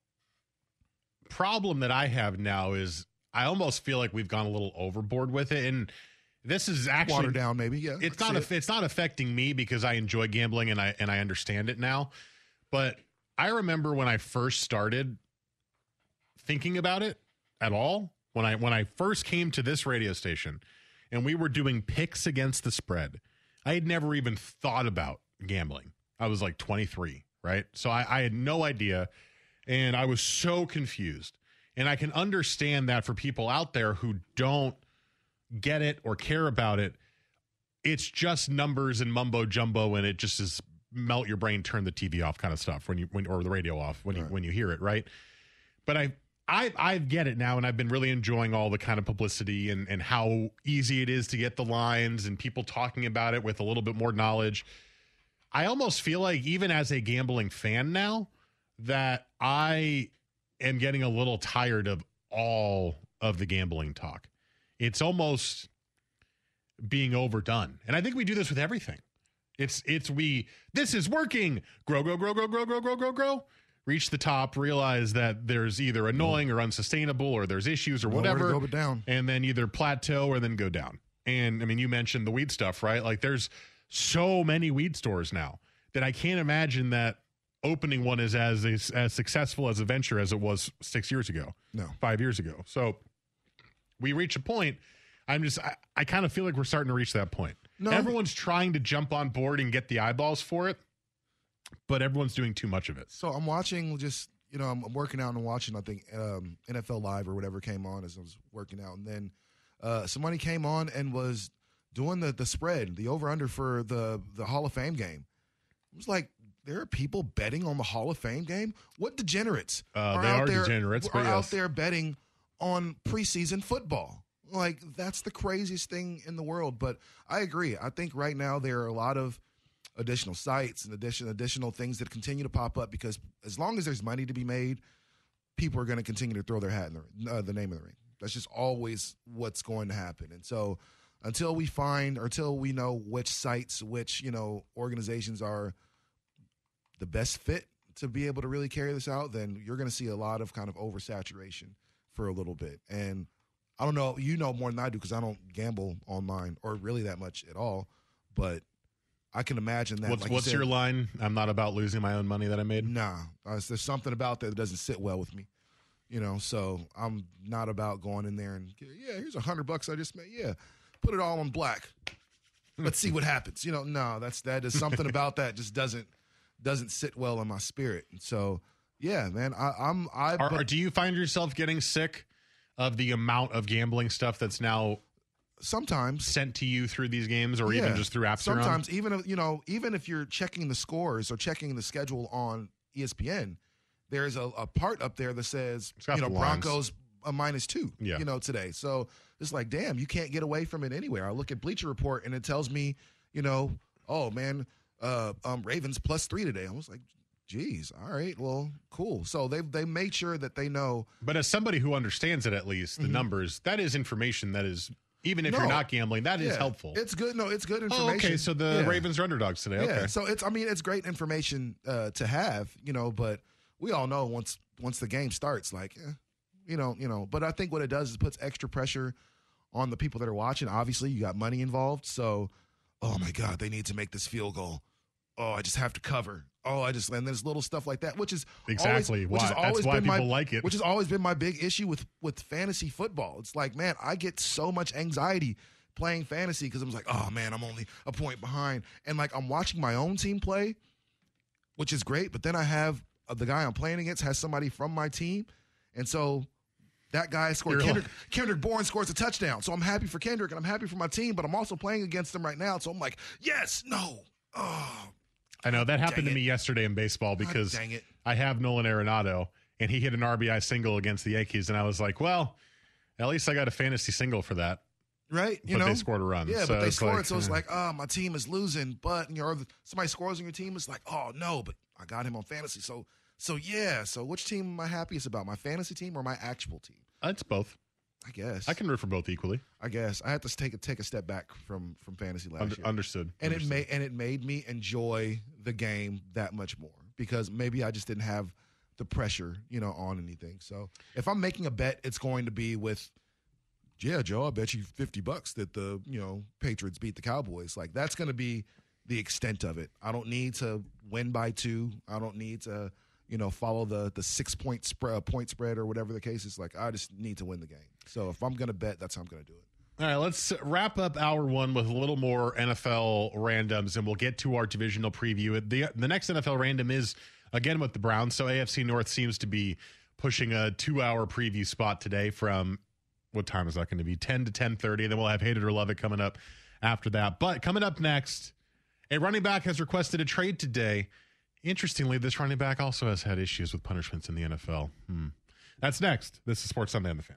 problem that I have now is I almost feel like we've gone a little overboard with it. And this is actually
watered down, maybe. Yeah.
It's not, it. it's not affecting me because I enjoy gambling and I, and I understand it now. But I remember when I first started thinking about it at all, when I, when I first came to this radio station and we were doing picks against the spread, I had never even thought about gambling. I was like twenty-three, right? So I, I had no idea. And I was so confused. And I can understand that for people out there who don't get it or care about it, it's just numbers and mumbo jumbo, and it just is melt your brain, turn the T V off kind of stuff when you when or the radio off when you right. when you hear it, right? But I I I get it now, and I've been really enjoying all the kind of publicity and and how easy it is to get the lines and people talking about it with a little bit more knowledge. I almost feel like even as a gambling fan now that I am getting a little tired of all of the gambling talk. It's almost being overdone. And I think we do this with everything. It's, it's, we, this is working. Grow, grow, grow, grow, grow, grow, grow, grow, grow. Reach the top, realize that there's either annoying or unsustainable or there's issues or whatever.
Go but down.
And then either plateau or then go down. And I mean, you mentioned the weed stuff, right? Like there's so many weed stores now that I can't imagine that opening one is as as successful as a venture as it was six years ago,
no,
five years ago. So we reach a point. I'm just, I, I kind of feel like we're starting to reach that point.
No.
Everyone's trying to jump on board and get the eyeballs for it, but everyone's doing too much of it.
So I'm watching just, you know, I'm working out and watching, I think, um, N F L Live or whatever came on as I was working out. And then uh, somebody came on and was doing the, the spread, the over-under for the, the Hall of Fame game. It was like, there are people betting on the Hall of Fame game? What degenerates
uh,
are
they
out
are
there,
degenerates,
are
but
out
yes.
there betting on preseason football? Like, that's the craziest thing in the world. But I agree. I think right now there are a lot of additional sites and addition, additional things that continue to pop up because as long as there's money to be made, people are going to continue to throw their hat in the, uh, the name of the ring. That's just always what's going to happen. And so until we find, or until we know which sites, which, you know, organizations are the best fit to be able to really carry this out, then you're going to see a lot of kind of oversaturation for a little bit. And I don't know, you know more than I do because I don't gamble online or really that much at all, but I can imagine that.
What's,
like
what's
you said,
your line? I'm not about losing my own money that I made?
Nah. Uh, there's something about that that doesn't sit well with me. You know, so I'm not about going in there and, yeah, here's a hundred bucks I just made. Yeah, put it all on black. Let's see what happens. You know, no, that's that is something about that just doesn't doesn't sit well in my spirit. And so, yeah, man, I, I'm I.
Are,
but,
are, do you find yourself getting sick of the amount of gambling stuff that's now
sometimes
sent to you through these games, or
yeah,
even just through apps?
Sometimes, even if, you know, even if you're checking the scores or checking the schedule on E S P N. There's a, a part up there that says, you know, Broncos a minus two,
yeah.
you know, today. So it's like, damn, you can't get away from it anywhere. I look at Bleacher Report and it tells me, you know, oh, man, uh, um, Ravens plus three today. I was like, geez, all right, well, cool. So they they made sure that they know.
But as somebody who understands it, at least, the mm-hmm. numbers, that is information that is, even if no, you're not gambling, that
yeah,
is helpful.
It's good. No, it's good information.
Oh, okay, so the
yeah.
Ravens are underdogs today.
Yeah,
okay.
so it's, I mean, it's great information uh, to have, you know, but we all know once once the game starts, like, eh, you know, you know. But I think what it does is it puts extra pressure on the people that are watching. Obviously, you got money involved, so oh my God, they need to make this field goal. Oh, I just have to cover. Oh, I just and there's little stuff like that, which is
exactly
always, which
why
has always
that's why
been
people
my,
like it.
Which has always been my big issue with with fantasy football. It's like, man, I get so much anxiety playing fantasy because I'm like, oh man, I'm only a point behind, and like I'm watching my own team play, which is great, but then I have the guy I'm playing against has somebody from my team, and so that guy scored. Kendrick, like, Kendrick Bourne scores a touchdown, so I'm happy for Kendrick and I'm happy for my team, but I'm also playing against them right now, so I'm like, yes, no, oh.
I know that happened to me yesterday in baseball because
oh,
I have Nolan Arenado, and he hit an R B I single against the Yankees, and I was like, well, at least I got a fantasy single for that.
Right, you
but
know,
they scored a run.
Yeah,
so
but they
it's
scored,
like,
so it's
uh,
like, oh, my team is losing, but you know, somebody scores on your team, it's like, oh no, but I got him on fantasy, so so yeah. So which team am I happiest about, my fantasy team or my actual team?
It's both.
I guess
I can root for both equally.
I guess I had to take a take a step back from from fantasy last
Under,
year.
Understood.
And
understood.
it made and it made me enjoy the game that much more because maybe I just didn't have the pressure, you know, on anything. So if I'm making a bet, it's going to be with, yeah, Joe, I bet you fifty bucks that the, you know, Patriots beat the Cowboys. Like that's going to be the extent of it. I don't need to win by two. I don't need to, you know, follow the the six point spread, point spread or whatever the case is. Like I just need to win the game. So if I'm going to bet, that's how I'm going to do it.
All right, let's wrap up hour one with a little more N F L randoms, and we'll get to our divisional preview. The the next N F L random is, again, with the Browns, so A F C North seems to be pushing a two-hour preview spot today from, what time is that going to be, ten to ten thirty, then we'll have Hate It or Love It coming up after that. But coming up next, a running back has requested a trade today. Interestingly, this running back also has had issues with punishments in the N F L. Hmm. That's next. This is Sports Sunday on The Fan.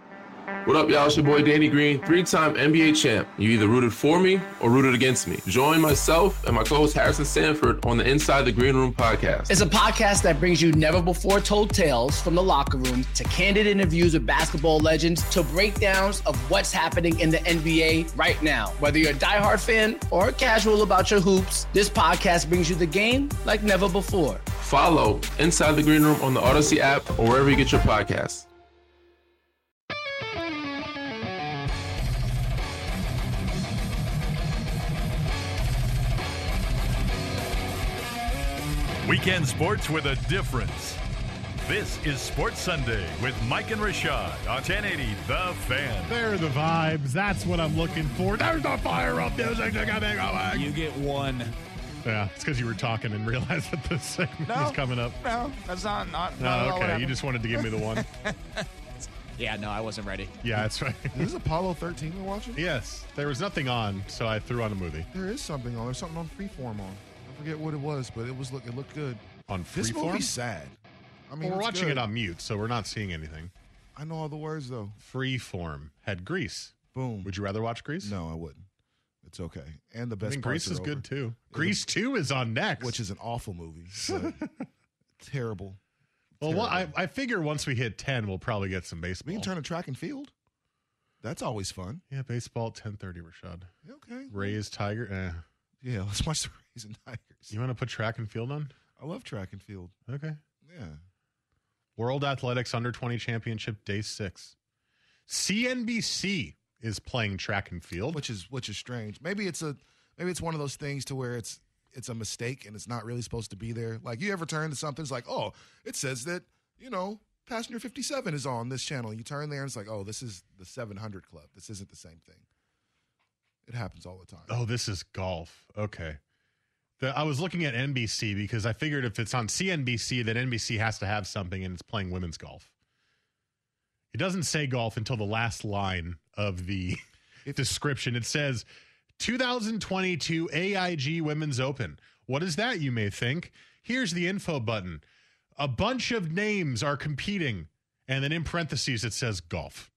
What up, y'all? It's your boy Danny Green, three-time N B A champ. You either rooted for me or rooted against me. Join myself and my co-host Harrison Sanford on the Inside the Green Room podcast.
It's a podcast that brings you never-before-told tales from the locker room to candid interviews with basketball legends to breakdowns of what's happening in the N B A right now. Whether you're a diehard fan or casual about your hoops, this podcast brings you the game like never before.
Follow Inside the Green Room on the Odyssey app or wherever you get your podcasts.
Weekend sports with a difference. This is Sports Sunday with Mike and Rashad on ten eighty The Fan.
There are the vibes. That's what I'm looking for. There's the fire up music.
You get one.
Yeah, it's because you were talking and realized that this segment
no,
was coming up.
No, that's not. not,
no,
not
okay. You just wanted to give me the one.
Yeah, no, I wasn't ready.
Yeah, that's right.
Is this Apollo thirteen we're watching?
Yes. There was nothing on, so I threw on a movie.
There is something on. There's something on Freeform on. I forget what it was, but it was look. It looked good.
On Freeform?
This movie's sad. I mean,
well, we're watching
good.
it on mute, so we're not seeing anything.
I know all the words, though.
Freeform had Grease.
Boom.
Would you rather watch Grease?
No, I wouldn't. It's okay. And the best
I mean,
parts
Grease is
are
good,
over.
too. Grease two is on next.
Which is an awful movie. Terrible.
Well, well I, I figure once we hit ten, we'll probably get some baseball.
We can turn to track and field. That's always fun.
Yeah, baseball at ten thirty, Rashad.
Okay.
Rays, Tiger. Eh.
Yeah, let's watch the Rays and Tigers.
You want to put track and field on?
I love track and field.
Okay.
Yeah.
World Athletics Under twenty Championship, Day six. C N B C is playing track and field.
Which is which is strange. Maybe it's a maybe it's one of those things to where it's it's a mistake and it's not really supposed to be there. Like, you ever turn to something, it's like, oh, it says that, you know, Passenger fifty-seven is on this channel. You turn there and it's like, oh, this is the seven hundred Club. This isn't the same thing. It happens all the time.
Oh, this is golf. Okay. The, I was looking at N B C because I figured if it's on C N B C, then N B C has to have something, and it's playing women's golf. It doesn't say golf until the last line of the description. It says two thousand twenty-two A I G Women's Open. What is that, you may think? Here's the info button. A bunch of names are competing, and then in parentheses it says golf.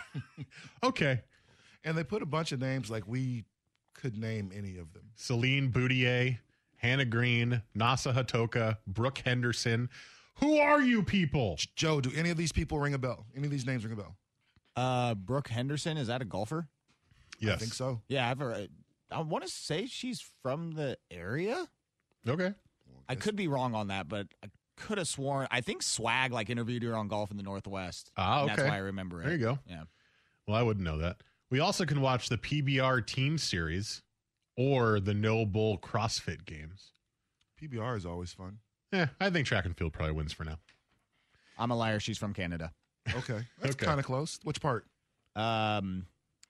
Okay.
And they put a bunch of names like we could name any of them.
Celine Boutier, Hannah Green, Nasa Hatoka, Brooke Henderson. Who are you people?
Joe, do any of these people ring a bell? Any of these names ring a bell?
Uh, Brooke Henderson, is that a golfer?
Yes.
I think so.
Yeah, I've heard, I want to say she's from the area.
Okay.
I could be wrong on that, but I could have sworn. I think Swag like interviewed her on Golf in the Northwest.
Ah, okay.
And that's why I remember it.
There you go.
Yeah.
Well, I wouldn't know that. We also can watch the P B R Team Series or the No Bull CrossFit Games.
P B R is always fun.
Yeah, I think track and field probably wins for now.
I'm a liar. She's from Canada.
Okay. That's
Okay.
kind of close. Which part?
Um,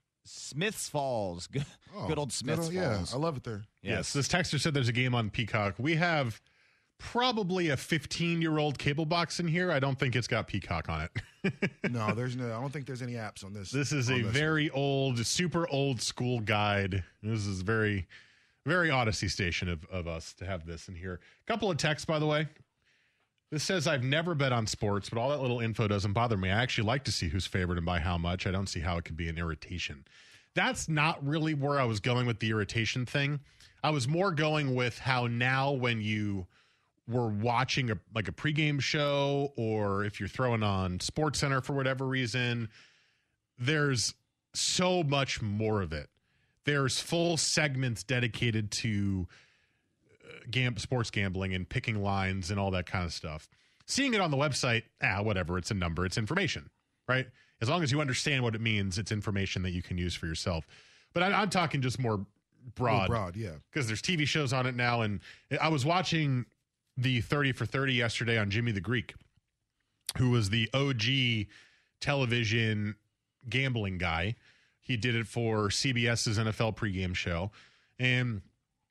Smiths Falls. Good,
Oh,
good old Smiths
good old-
Falls.
Yeah, I love it there.
Yes. This texter said there's a game on Peacock. We have probably a fifteen-year-old cable box in here. I don't think it's got Peacock on it.
No, there's no. I don't think there's any apps on this.
This is
on
a
this.
very old, super old school guide. This is very, very Odyssey Station of, of us to have this in here. Couple of texts, by the way. This says, I've never bet on sports, but all that little info doesn't bother me. I actually like to see who's favored and by how much. I don't see how it could be an irritation. That's not really where I was going with the irritation thing. I was more going with how now when you were watching a like a pregame show, or if you're throwing on SportsCenter for whatever reason, there's so much more of it. There's full segments dedicated to uh, gam- sports gambling and picking lines and all that kind of stuff. Seeing it on the website, ah, whatever, it's a number, it's information, right? As long as you understand what it means, it's information that you can use for yourself. But I, I'm talking just more broad.
More broad, yeah.
Because there's T V shows on it now, and I was watching the thirty for thirty yesterday on Jimmy the Greek, who was the O G television gambling guy. He did it for CBS's N F L pregame show, and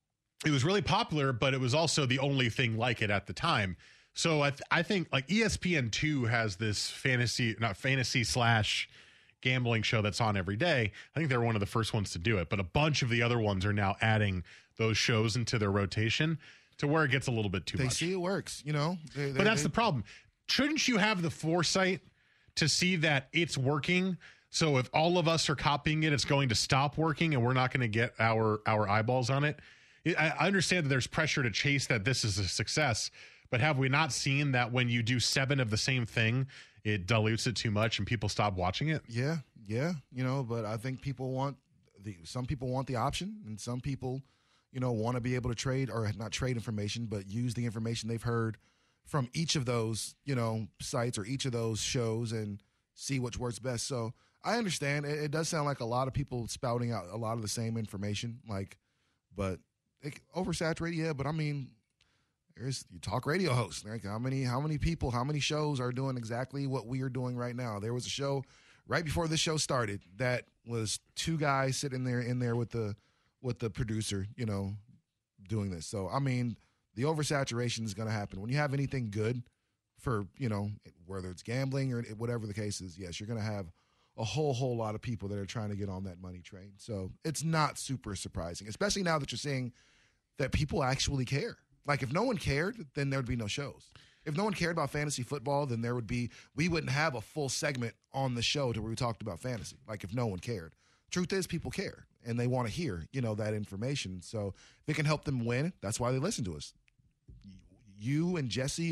it was really popular, but it was also the only thing like it at the time. So I, th- I think like E S P N two has this fantasy, not fantasy slash gambling show that's on every day. I think they're one of the first ones to do it, but a bunch of the other ones are now adding those shows into their rotation to where it gets a little bit too
they
much.
They see it works, you know. They, they,
but that's
they,
the problem. Shouldn't you have the foresight to see that it's working? So if all of us are copying it, it's going to stop working, and we're not going to get our our eyeballs on it. I, I understand that there's pressure to chase that this is a success, but have we not seen that when you do seven of the same thing, it dilutes it too much and people stop watching it?
Yeah, yeah, you know. But I think people want the some people want the option, and some people, you know, want to be able to trade or not trade information, but use the information they've heard from each of those, you know, sites or each of those shows and see which works best. So I understand. It, it does sound like a lot of people spouting out a lot of the same information, like, but it, oversaturated, yeah. But I mean, there's you talk radio hosts. Like how many, how many people, how many shows are doing exactly what we are doing right now? There was a show right before this show started that was two guys sitting there in there with the with the producer, you know, doing this. So I mean, the oversaturation is going to happen when you have anything good for, you know, whether it's gambling or whatever the case is. Yes, you're going to have a whole, whole lot of people that are trying to get on that money train. So it's not super surprising, especially now that you're seeing that people actually care. Like if no one cared, then there would be no shows. If no one cared about fantasy football, then there would be, we wouldn't have a full segment on the show to where we talked about fantasy. Like if no one cared. Truth is, people care and they want to hear, you know, that information. So if it can help them win, that's why they listen to us. You and Jesse and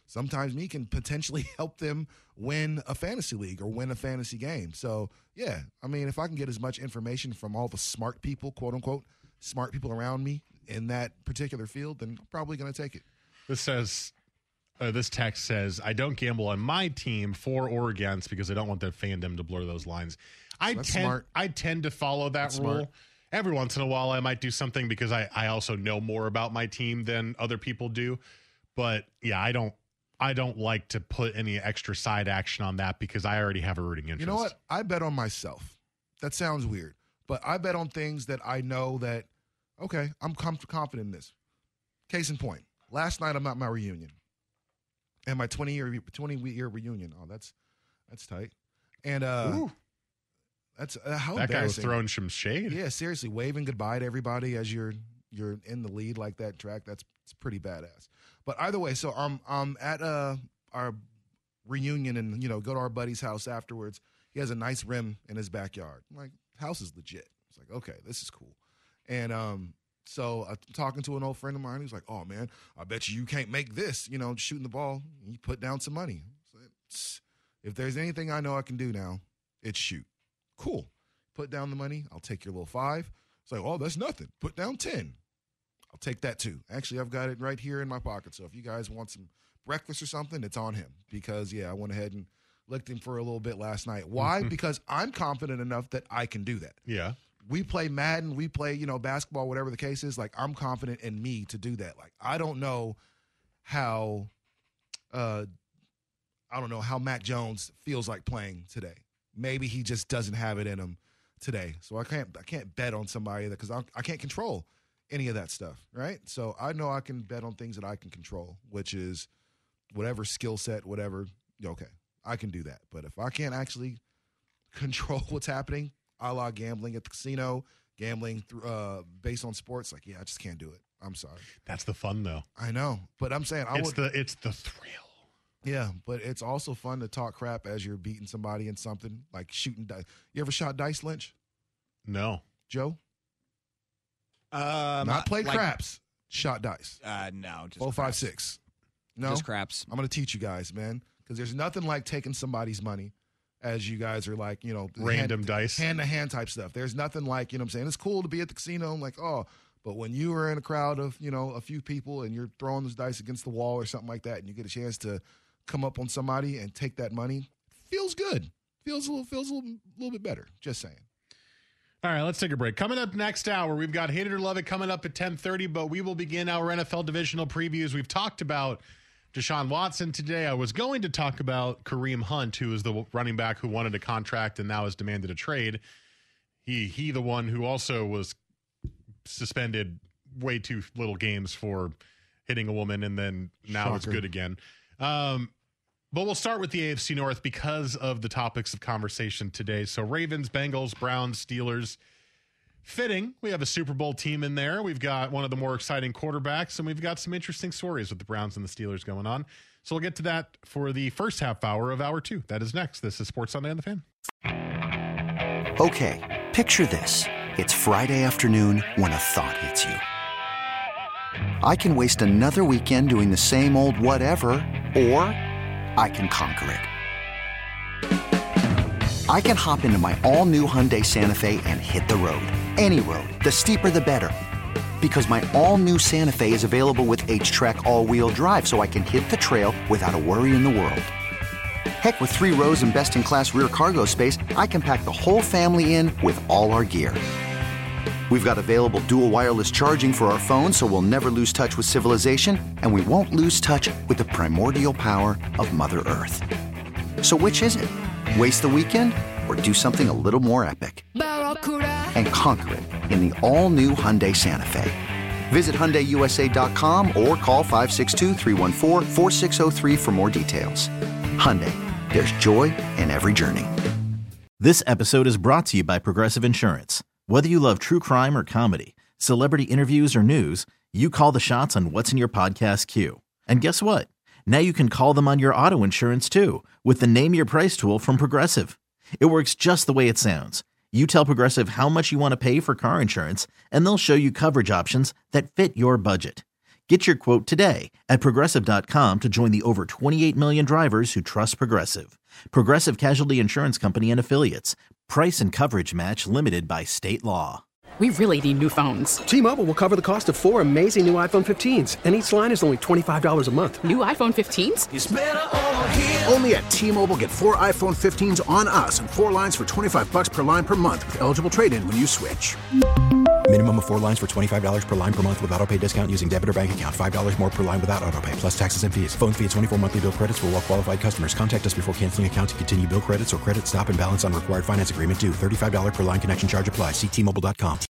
sometimes me can potentially help them win a fantasy league or win a fantasy game. So, yeah, I mean, if I can get as much information from all the smart people, quote unquote, smart people around me in that particular field, then I'm probably going to take it.
This says, uh, this text says, I don't gamble on my team for or against because I don't want the fandom to blur those lines. I
That's
tend,
smart.
I tend to follow that
That's
rule.
smart.
Every once in a while, I might do something because I, I also know more about my team than other people do. But yeah, I don't, I don't like to put any extra side action on that because I already have a rooting interest.
You know what? I bet on myself. That sounds weird, but I bet on things that I know that, okay, I'm com- confident in this. Case in point, last night I'm at my reunion, and my twenty-year twenty-year reunion. Oh, that's that's tight. And uh,
Ooh.
that's uh, how
that guy was
embarrassing.
throwing some shade.
Yeah, seriously, waving goodbye to everybody as you're you're in the lead like that track. That's it's pretty badass. But either way, so I'm I'm at uh our reunion and you know go to our buddy's house afterwards. He has a nice rim in his backyard. I'm like, house is legit. It's like, okay, this is cool. And um, so I'm talking to an old friend of mine. He's like, oh man, I bet you you can't make this. You know, shooting the ball. He put down some money. So if there's anything I know I can do now, it's shoot. Cool. Put down the money. I'll take your little five. It's like, oh, that's nothing. Put down ten. I'll take that too. Actually, I've got it right here in my pocket. So if you guys want some breakfast or something, it's on him. Because, yeah, I went ahead and licked him for a little bit last night. Why? Because I'm confident enough that I can do that.
Yeah.
We play Madden. We play, you know, basketball, whatever the case is. Like, I'm confident in me to do that. Like, I don't know how, uh, I don't know how Mac Jones feels like playing today. Maybe he just doesn't have it in him today. So I can't I can't bet on somebody that because I, I can't control any of that stuff, right? So I know I can bet on things that I can control, which is whatever skill set, whatever. Okay, I can do that. But if I can't actually control what's happening, a la gambling at the casino, gambling through, uh, based on sports, like, yeah, I just can't do it. I'm sorry.
That's the fun, though.
I know, but I'm saying I
it's
would.
the it's the thrill.
Yeah, but it's also fun to talk crap as you're beating somebody in something, like shooting dice. You ever shot dice, Lynch?
No.
Joe?
Um,
Not played
like,
craps. Shot dice.
Uh, no, just
Oh, five,
craps.
six. No?
Just craps.
I'm going to teach you guys, man, because there's nothing like taking somebody's money as you guys are like, you know.
Random
hand,
dice.
Hand-to-hand type stuff. There's nothing like, you know what I'm saying? It's cool to be at the casino. I'm like, oh, but when you are in a crowd of, you know, a few people and you're throwing those dice against the wall or something like that and you get a chance to come up on somebody and take that money, feels good. Feels a little, feels a little, little bit better. Just saying.
All right, let's take a break. Coming up next hour, we've got Hate It or Love It coming up at ten thirty, but we will begin our N F L divisional previews. We've talked about Deshaun Watson today. I was going to talk about Kareem Hunt, who is the running back who wanted a contract and now has demanded a trade. He, he the one who also was suspended way too little games for hitting a woman, and then now
Shocker.
it's good again. Um, but we'll start with the A F C North because of the topics of conversation today. So Ravens, Bengals, Browns, Steelers. Fitting. We have a Super Bowl team in there. We've got one of the more exciting quarterbacks, and we've got some interesting stories with the Browns and the Steelers going on. So we'll get to that for the first half hour of hour two. That is next. This is Sports Sunday on the Fan.
Okay, picture this. It's Friday afternoon when a thought hits you. I can waste another weekend doing the same old whatever, or I can conquer it. I can hop into my all-new Hyundai Santa Fe and hit the road. Any road. The steeper, the better. Because my all-new Santa Fe is available with H-Track all-wheel drive, so I can hit the trail without a worry in the world. Heck, with three rows and best-in-class rear cargo space, I can pack the whole family in with all our gear. We've got available dual wireless charging for our phones, so we'll never lose touch with civilization, and we won't lose touch with the primordial power of Mother Earth. So which is it? Waste the weekend or do something a little more epic? And conquer it in the all-new Hyundai Santa Fe. Visit Hyundai U S A dot com or call five six two, three one four, four six zero three for more details. Hyundai, there's joy in every journey.
This episode is brought to you by Progressive Insurance. Whether you love true crime or comedy, celebrity interviews or news, you call the shots on what's in your podcast queue. And guess what? Now you can call them on your auto insurance too with the Name Your Price tool from Progressive. It works just the way it sounds. You tell Progressive how much you want to pay for car insurance, and they'll show you coverage options that fit your budget. Get your quote today at Progressive dot com to join the over twenty-eight million drivers who trust Progressive. Progressive Casualty Insurance Company and Affiliates. Price and coverage match limited by state law.
We really need new phones.
T-Mobile will cover the cost of four amazing new iPhone fifteens, and each line is only twenty-five dollars a month.
New iPhone fifteens?
It's better over here. Only at T-Mobile, get four iPhone fifteens on us and four lines for twenty-five bucks per line per month with eligible trade-in when you switch.
Minimum of four lines for twenty-five dollars per line per month with autopay discount using debit or bank account. five dollars more per line without autopay, plus taxes and fees. Phone fee at twenty-four monthly bill credits for well-qualified customers. Contact us before canceling account to continue bill credits or credit stop and balance on required finance agreement due. thirty-five dollars per line connection charge applies. See T Mobile dot com.